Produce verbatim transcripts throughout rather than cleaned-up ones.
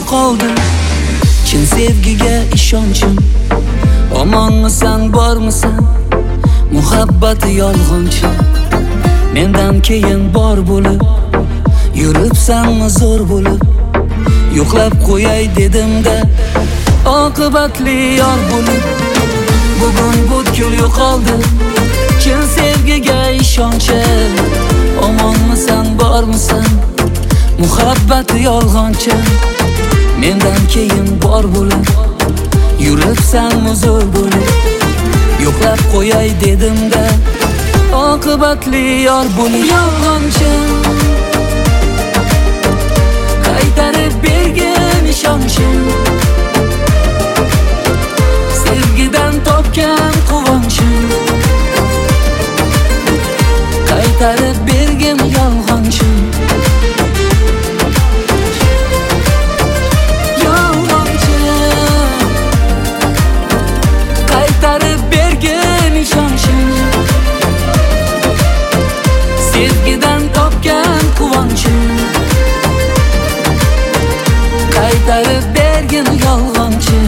yo'qoldi chin sevgiga ishonchim. Omonmisan, bormisan? Muhabbati yolg'onchi. Mendan keyin bor bo'lib yuribsanmi zo'r bo'lib? Yo'qlab qo'yay dedimda oqibatli yor bo'lib. Bugun butkul yo'qoldi chin sevgiga ishonchim. Omonmisan, bormisan? Muhabbati yolg'onchi. Mendan keyin bor bo'lib yuribsanmi zo'r bo'lib? Yo'qlab qo'yay dedimda oqibatli yor bo'lib. Yolg'onchi qaytarib bergin ishonchim. Sevgidan topgan quvonchim. Qaytarib bergin yolg'onchi. Yolg'onchi qaytarib bergin ishonchim. Sevgidan topgan quvonchim. Qaytarib bergin yolg'onchi.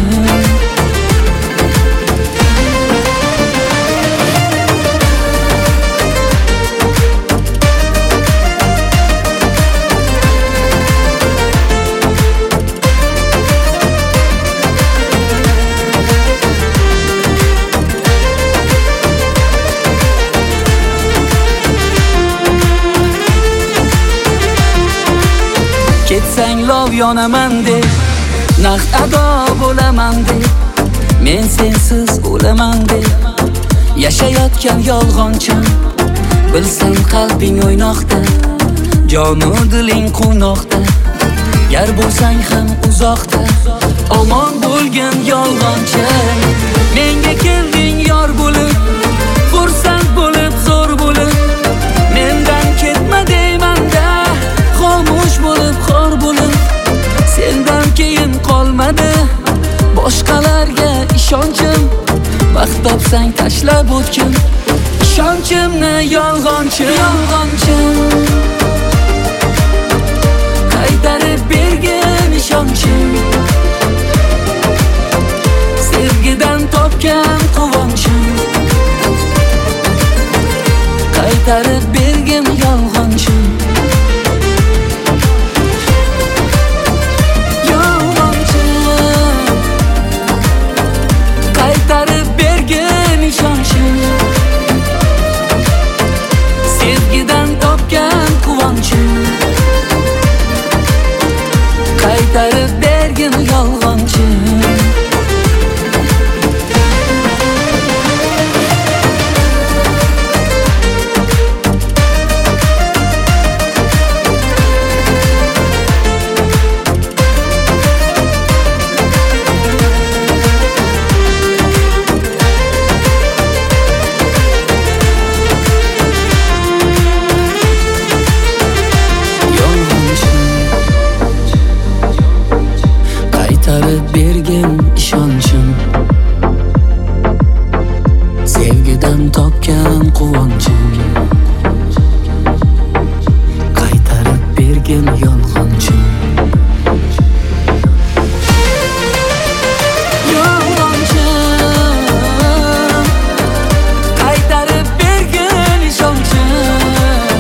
Ketsang lov yonaman deb, naqd ado bo'laman deb, men sensiz o'laman deb yashayotgan yolg'onchim. Bilsang qalbing o'ynoqda, jonu diling quvnoqda. Gar bo'lsang ham uzoqda, omon bo'lgin yolg'onchi. Menga kelding yor bo'lib, xursand bo'lib, zo'r bo'lib. Mendan ketma deymanda, xomush bo'lib, xor bo'lib. Sendan keyin qolmadi boshqalarga ishonchim. Vaqt topsang tashlab o'tgin ishonchimni yolg'onchi. Yolg'onchi qaytarib bergin ishonchim. Sevgidan topgan quvonchim. Qaytarib bergin yolg'onchim. Yolg'onchi qaytarib bergin ishonchim. Sevgidan topgan quvonchim. Qaytarib bergin yolg'onchi. Qaytarib bergin ishonchim. Sevgidan topgan quvonchim. Qaytarib bergin yolg'onchim. Yolg'onchi qaytarib bergin ishonchim.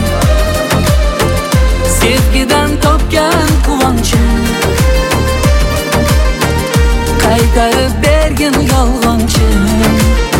Sevgidan topgan quvonchim. Qaytarib bergin yolg'onchi.